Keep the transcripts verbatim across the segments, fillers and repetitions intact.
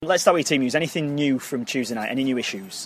Let's start with your team news. Anything new from Tuesday night? Any new issues?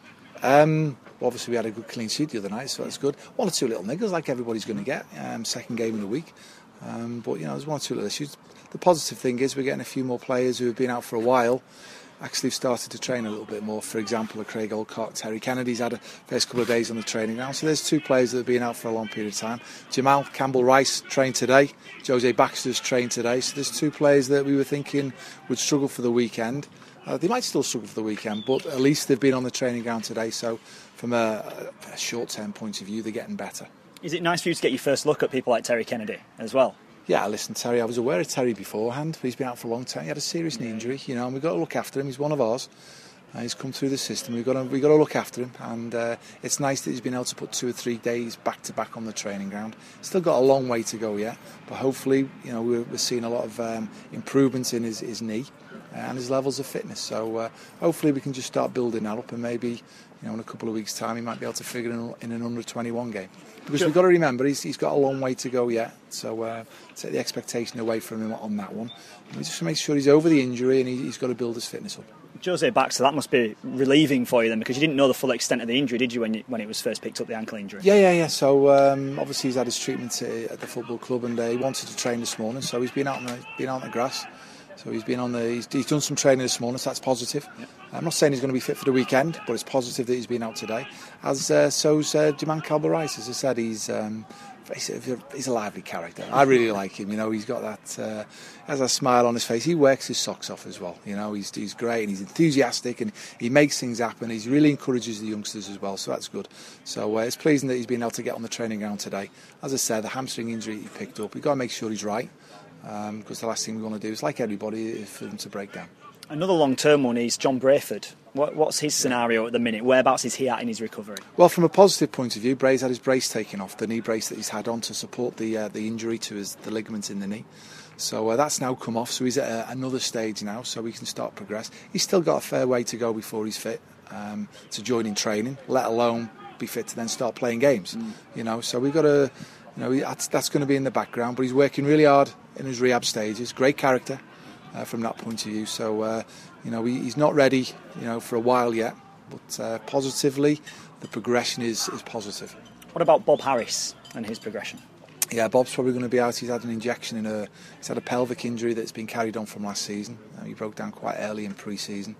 Um, obviously, we had a good clean sheet the other night, so that's good. One or two little niggles, like everybody's going to get. Um, second game in the week. Um, but, you know, there's one or two little issues. The positive thing is we're getting a few more players who have been out for a while actually have started to train a little bit more. For example, Craig Olcott, Terry Kennedy's had a first couple of days on the training ground. So there's two players that have been out for a long period of time. Jamal Campbell-Rice trained today. Jose Baxter's trained today. So there's two players that we were thinking would struggle for the weekend. Uh, they might still struggle for the weekend, but at least they've been on the training ground today. So from a, a short-term point of view, they're getting better. Is it nice for you to get your first look at people like Terry Kennedy as well? Yeah, listen, Terry, I was aware of Terry beforehand, but he's been out for a long time. He had a serious knee injury, you know, and we've got to look after him. He's one of ours. Uh, he's come through the system. We've got to, we've got to look after him, and uh, it's nice that he's been able to put two or three days back-to-back on the training ground. Still got a long way to go yet, but hopefully, you know, we're, we're seeing a lot of um, improvements in his, his knee and his levels of fitness. So uh, hopefully we can just start building that up, and maybe, you know, in a couple of weeks' time he might be able to figure in, in an under twenty-one game. Because we've got to remember he's, he's got a long way to go yet, so uh, take the expectation away from him on that one. And we just make sure he's over the injury and he, he's got to build his fitness up. Jose Baxter, that must be relieving for you then, because you didn't know the full extent of the injury, did you, when you, when it was first picked up, the ankle injury? Yeah, yeah, yeah. So um, obviously he's had his treatment at the football club, and uh, he wanted to train this morning, so he's been out on the, been out on the grass. So he's been on the. He's, he's done some training this morning, so that's positive. Yep. I'm not saying he's going to be fit for the weekend, but it's positive that he's been out today. As uh, so's uh, Jamal Campbell-Rice, as I said, he's um, he's, a, he's a lively character. I really like him. You know, he's got that uh, has a smile on his face. He works his socks off as well. You know, he's he's great and he's enthusiastic and he makes things happen. He really encourages the youngsters as well, so that's good. So uh, it's pleasing that he's been able to get on the training ground today. As I said, the hamstring injury he picked up, we've got to make sure he's right. Um, because the last thing we want to do is, like everybody, is for them to break down. Another long-term one is John Brayford. What, what's his scenario at the minute? Whereabouts is he at in his recovery? Well, from a positive point of view, Bray's had his brace taken off, the knee brace that he's had on to support the uh, the injury to his the ligament in the knee. So uh, that's now come off, so he's at uh, another stage now, so we can start progress. He's still got a fair way to go before he's fit um, to join in training, let alone be fit to then start playing games. Mm. You know, so we've got to... You know, that's, that's going to be in the background, but he's working really hard in his rehab stages. Great character uh, from that point of view. So, uh, you know, he, he's not ready, you know, for a while yet. But uh, positively, the progression is, is positive. What about Bob Harris and his progression? Yeah, Bob's probably going to be out. He's had an injection in a. He's had a pelvic injury that's been carried on from last season. Uh, he broke down quite early in pre-season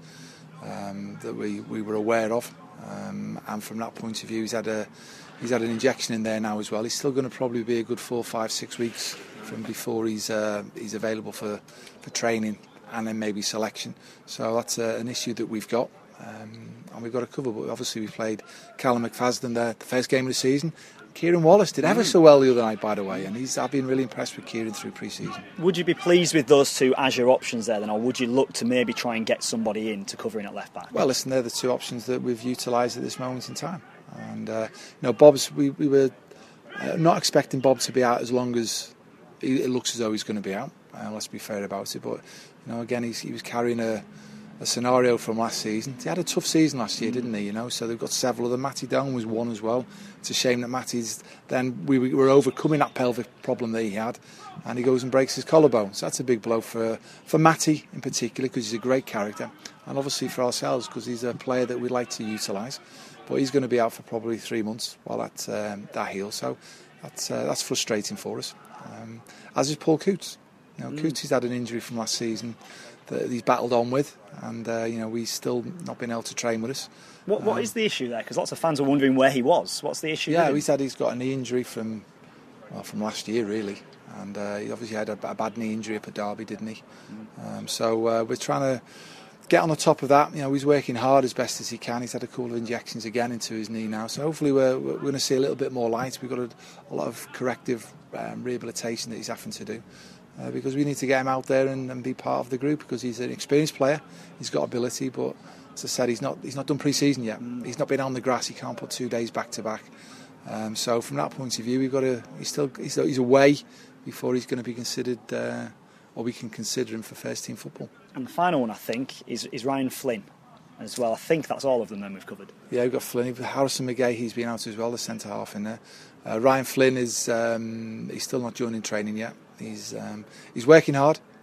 um, that we, we were aware of. Um, and from that point of view, he's had a. He's had an injection in there now as well. He's still going to probably be a good four, five, six weeks from before he's uh, he's available for, for training and then maybe selection. So that's uh, an issue that we've got, um, and we've got to cover. But obviously we played Callum McFadden there, the first game of the season. Kieran Wallace did ever so well the other night, by the way, and he's I've been really impressed with Kieran through pre-season. Would you be pleased with those two as your options there then, or would you look to maybe try and get somebody in to cover in at left back? Well, listen, they're the two options that we've utilised at this moment in time. And uh, you know, Bob's. We, we were uh, not expecting Bob to be out as long as he, it looks as though he's going to be out. Uh, let's be fair about it. But you know, again, he's, he was carrying a, a scenario from last season. He had a tough season last year, didn't he? You know, so they've got several of them. Matty Down was one as well. It's a shame that Matty's. Then we were overcoming that pelvic problem that he had, and he goes and breaks his collarbone. So that's a big blow for for Matty in particular, because he's a great character, and obviously for ourselves because he's a player that we'd like to utilise. But he's going to be out for probably three months while that um, that heals. So that's uh, that's frustrating for us. Um, as is Paul Coots. You know, mm. Coots has had an injury from last season that he's battled on with, and uh, you know, he's still not been able to train with us. What what um, is the issue there? Because lots of fans are wondering where he was. What's the issue? Yeah, he's had he's got a knee injury from well from last year really, and uh, he obviously had a, a bad knee injury up at Derby, didn't he? Mm. Um, so uh, we're trying to get on the top of that. You know, he's working hard as best as he can. He's had a couple of injections again into his knee now, so hopefully we're, we're going to see a little bit more light. We've got a, a lot of corrective um, rehabilitation that he's having to do uh, because we need to get him out there and, and be part of the group, because he's an experienced player. He's got ability, but as I said, he's not he's not done pre-season yet. He's not been on the grass. He can't put two days back to back. Um, so from that point of view, we've got to. He's still he's, he's away before he's going to be considered. Uh, or we can consider him for first team football. And the final one, I think, is, is Ryan Flynn as well. I think that's all of them then we've covered. Yeah, we've got Flynn. Harrison McGay, he's been out as well, the centre half in there. Uh, Ryan Flynn is um, he's still not joining training yet. He's um, he's working hard.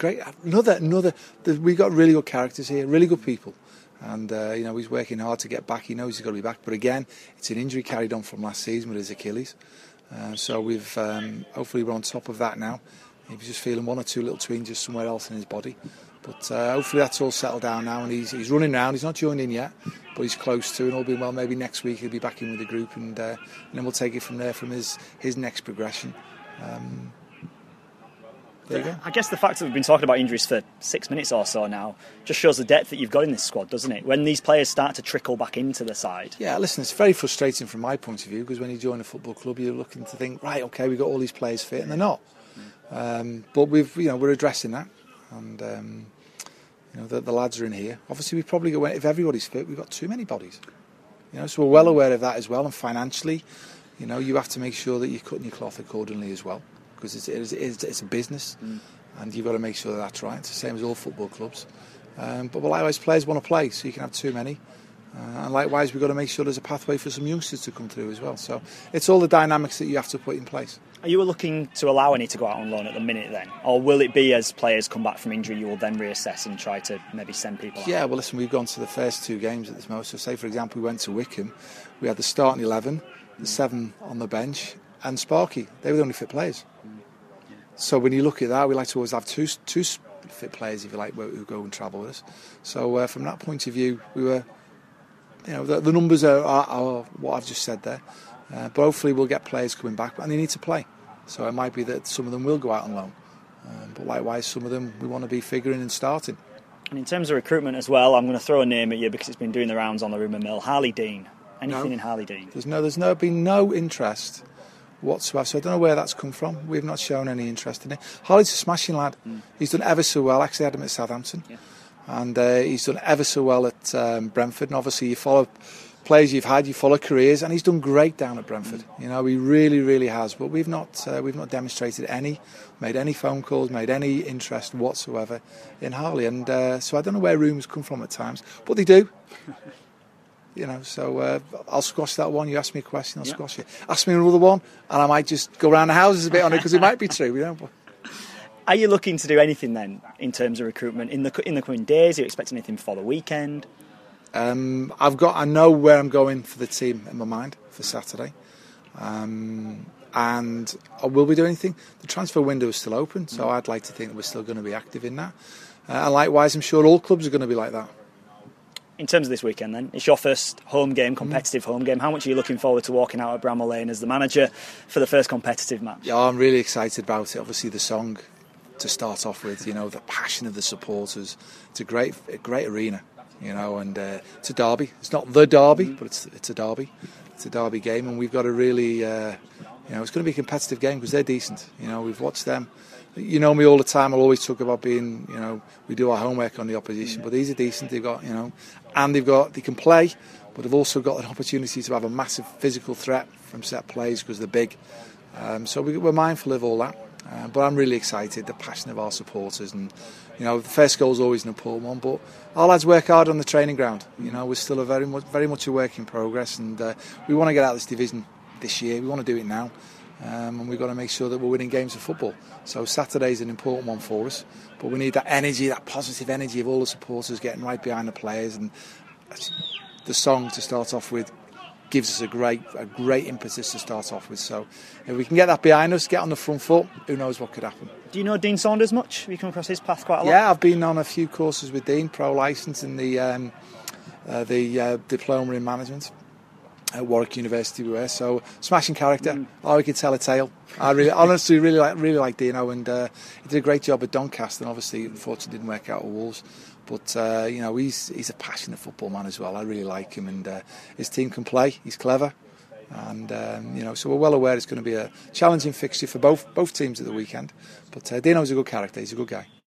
great. Another, another. We got really good characters here, really good people, and uh, you know he's working hard to get back. He knows he's got to be back, but again, it's an injury carried on from last season with his Achilles. Uh, so we've um, hopefully we're on top of that now. He's just feeling one or two little twinges somewhere else in his body, but uh, hopefully that's all settled down now, and he's he's running around. He's not joined in yet, but he's close to, and all being well, maybe next week he'll be back in with the group, and, uh, and then we'll take it from there from his his next progression. Um, There you go. I guess the fact that we've been talking about injuries for six minutes or so now just shows the depth that you've got in this squad, doesn't it? When these players start to trickle back into the side. Yeah, listen, it's very frustrating from my point of view, because when you join a football club, you're looking to think, right, okay, we've got all these players fit, and they're not. Um, but we've, you know, we're addressing that, and um, you know, the, the lads are in here. Obviously, we probably go if everybody's fit, we've got too many bodies. You know, so we're well aware of that as well, and financially, you know, you have to make sure that you're cutting your cloth accordingly as well, because it's, it's, it's, it's a business. Mm. And you've got to make sure that that's right. It's the same as all football clubs. Um, but likewise, players want to play, so you can have too many. Uh, and likewise, we've got to make sure there's a pathway for some youngsters to come through as well. So it's all the dynamics that you have to put in place. Are you looking to allow any to go out on loan at the minute then? Or will it be as players come back from injury, you will then reassess and try to maybe send people out? Yeah, well, listen, we've gone to the first two games at this moment. So say, for example, we went to Wickham. We had the starting eleven, the seven on the bench, and Sparky. They were the only fit players. So when you look at that, we like to always have two two fit players, if you like, who go and travel with us. So uh, from that point of view, we were, you know, the, the numbers are, are, are what I've just said there. Uh, but hopefully we'll get players coming back, and they need to play. So it might be that some of them will go out on loan. Um, but likewise, some of them we want to be figuring and starting. And in terms of recruitment as well, I'm going to throw a name at you because it's been doing the rounds on the rumour mill. Harley Dean. Anything no, in Harley Dean? There's no, there's no been no interest whatsoever, so I don't know where that's come from. We've not shown any interest in it. Harley's a smashing lad. Mm. He's done ever so well. Actually, I had him at Southampton, yeah. and uh, he's done ever so well at um, Brentford. And obviously, you follow players you've had, you follow careers, and he's done great down at Brentford. Mm. You know, he really, really has. But we've not, uh, we've not demonstrated any, made any phone calls, made any interest whatsoever in Harley. And uh, so I don't know where rumours come from at times, but they do. You know, so uh, I'll squash that one. You ask me a question, I'll yeah. squash it. Ask me another one, and I might just go around the houses a bit on it because it might be true. You know. Are you looking to do anything then in terms of recruitment in the in the coming days? Are you expecting anything for the weekend? Um, I've got. I know where I'm going for the team in my mind for Saturday, um, and I will be doing anything. The transfer window is still open, so mm. I'd like to think that we're still going to be active in that. Uh, and likewise, I'm sure all clubs are going to be like that. In terms of this weekend then, it's your first home game, competitive home game. How much are you looking forward to walking out at Bramall Lane as the manager for the first competitive match? Yeah, I'm really excited about it. Obviously the song to start off with, you know, the passion of the supporters. It's a great a great arena, you know, and uh, it's a derby. It's not the derby, mm-hmm. but it's it's a derby. It's a derby game, and we've got to really, uh, you know, it's going to be a competitive game because they're decent. You know, we've watched them. You know me all the time. I'll always talk about being, you know, we do our homework on the opposition, but these are decent. They've got, you know, and they've got, they can play, but they've also got an opportunity to have a massive physical threat from set plays because they're big. Um, so we, we're mindful of all that. Uh, but I'm really excited, the passion of our supporters, and you know, the first goal is always an important one. But our lads work hard on the training ground. You know, we're still a very much, very much a work in progress, and uh, we want to get out of this division this year. We want to do it now. Um, and we've got to make sure that we're winning games of football. So Saturday's an important one for us, but we need that energy, that positive energy of all the supporters getting right behind the players, and the song to start off with gives us a great a great impetus to start off with. So if we can get that behind us, get on the front foot, who knows what could happen. Do you know Dean Saunders much? Have you come across his path quite a lot? Yeah, I've been on a few courses with Dean, pro licence in the um, uh, the uh, diploma in management at Warwick University. We were so smashing character. Mm. Oh, we could tell a tale. I really, honestly, really like really like Dino, and uh, he did a great job at Doncaster. And obviously, unfortunately, didn't work out at Wolves. But uh, you know, he's he's a passionate football man as well. I really like him, and uh, his team can play. He's clever, and um, you know, so we're well aware it's going to be a challenging fixture for both both teams at the weekend. But uh, Dino's a good character. He's a good guy.